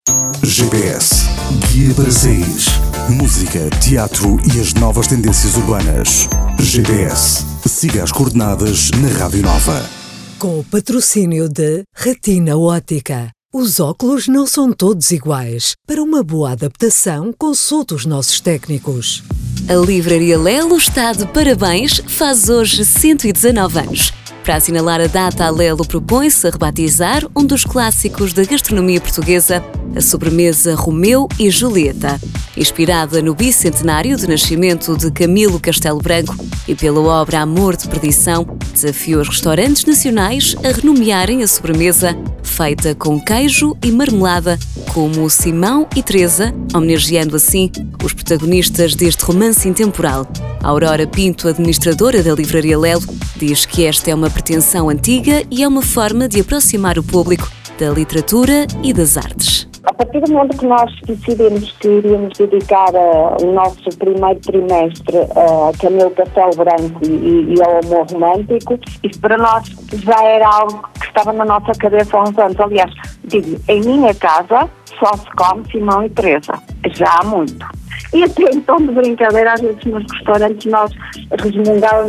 GPS, guia para saís. Música, teatro e as novas tendências urbanas. GPS, siga as coordenadas na Rádio Nova. Com o patrocínio de Retina Ótica. Os óculos não são todos iguais. Para uma boa adaptação, consulte os nossos técnicos. A Livraria Lelo está de parabéns, faz hoje 119 anos. Para assinalar a data, a Lelo propõe-se a rebatizar um dos clássicos da gastronomia portuguesa, a sobremesa Romeu e Julieta. Inspirada no bicentenário de nascimento de Camilo Castelo Branco e pela obra Amor de Perdição, desafiou os restaurantes nacionais a renomearem a sobremesa feita com queijo e marmelada, como Simão e Teresa, homenageando assim os protagonistas deste romance intemporal. Aurora Pinto, administradora da Livraria Lelo, diz que esta é uma pretensão antiga e é uma forma de aproximar o público da literatura e das artes. A partir do momento que nós decidimos que iríamos dedicar o nosso primeiro trimestre a Camilo Castelo Branco e ao amor romântico, isso para nós já era algo que estava na nossa cabeça há uns anos. Aliás, digo, em minha casa só se come Simão e Teresa, já há muito. E até então, de brincadeira, às vezes nos restaurantes nós resmungávamos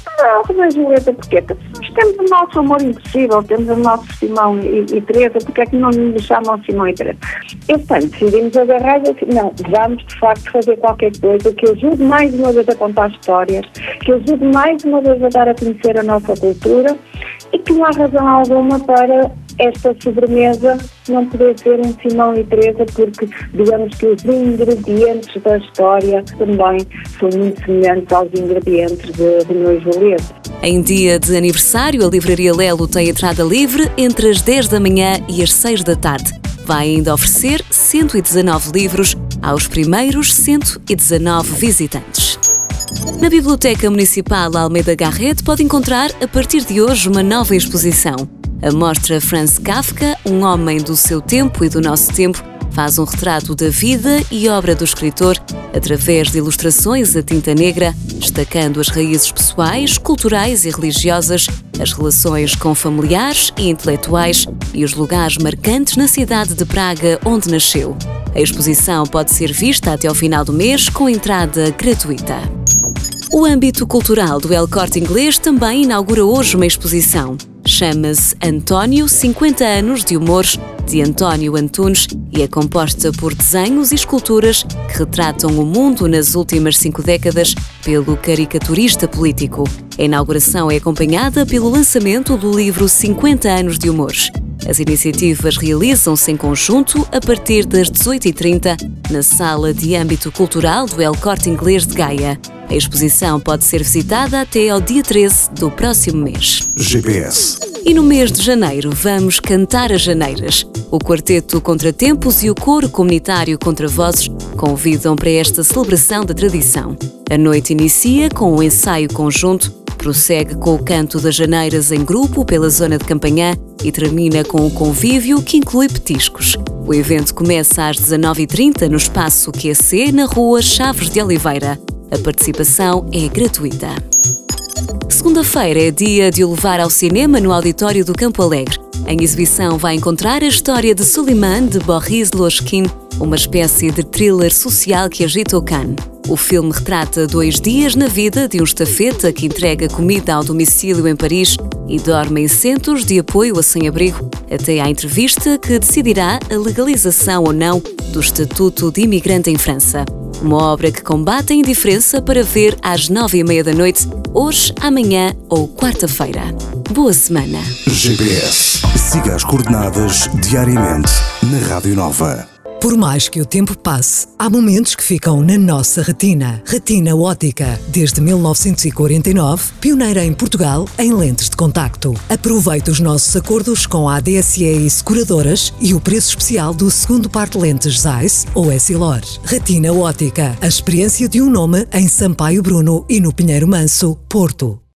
e Romeu e Julieta, porquê? Nós temos o nosso amor impossível, temos o nosso Simão e Teresa, porque é que não nos chamam Simão e Teresa? E portanto, decidimos agarrar e assim, não, vamos de facto fazer qualquer coisa que ajude mais uma vez a contar histórias, que ajude mais uma vez a dar a conhecer a nossa cultura e que não há razão alguma para esta sobremesa não poder ser um Simão e Teresa, porque digamos que os ingredientes da história também são muito semelhantes aos ingredientes de Romeu e Julieta. Em dia de aniversário, a Livraria Lelo tem entrada livre entre as 10 da manhã e as 6 da tarde. Vai ainda oferecer 119 livros aos primeiros 119 visitantes. Na Biblioteca Municipal Almeida Garrett pode encontrar, a partir de hoje, uma nova exposição. A mostra Franz Kafka, um homem do seu tempo e do nosso tempo, faz um retrato da vida e obra do escritor através de ilustrações a tinta negra, destacando as raízes pessoais, culturais e religiosas, as relações com familiares e intelectuais e os lugares marcantes na cidade de Praga, onde nasceu. A exposição pode ser vista até ao final do mês com entrada gratuita. O âmbito cultural do El Corte Inglês também inaugura hoje uma exposição. Chama-se António, 50 anos de humor, de António Antunes, e é composta por desenhos e esculturas que retratam o mundo nas últimas 5 décadas pelo caricaturista político. A inauguração é acompanhada pelo lançamento do livro 50 anos de humor. As iniciativas realizam-se em conjunto a partir das 18h30 na Sala de Âmbito Cultural do El Corte Inglês de Gaia. A exposição pode ser visitada até ao dia 13 do próximo mês. GPS. E no mês de janeiro vamos cantar as janeiras. O Quarteto Contratempos e o Coro Comunitário Contravozes convidam para esta celebração da tradição. A noite inicia com um ensaio conjunto, prossegue com o canto das janeiras em grupo pela zona de Campanhã e termina com o convívio que inclui petiscos. O evento começa às 19h30 no espaço QC, na rua Chaves de Oliveira. A participação é gratuita. Segunda-feira é dia de o levar ao cinema no auditório do Campo Alegre. Em exibição vai encontrar a história de Suleiman de Boris Lohkin, uma espécie de thriller social que agita o Cannes. O filme retrata 2 dias na vida de um estafeta que entrega comida ao domicílio em Paris e dorme em centros de apoio a sem-abrigo, até à entrevista que decidirá a legalização ou não do Estatuto de Imigrante em França. Uma obra que combate a indiferença para ver às 9h30 da noite, hoje, amanhã ou quarta-feira. Boa semana! GPS. Siga as coordenadas diariamente na Rádio Nova. Por mais que o tempo passe, há momentos que ficam na nossa retina. Retina Ótica, desde 1949, pioneira em Portugal em lentes de contacto. Aproveite os nossos acordos com a ADSE e seguradoras e o preço especial do segundo par de lentes Zeiss ou Essilor. Retina Ótica, a experiência de um nome em Sampaio Bruno e no Pinheiro Manso, Porto.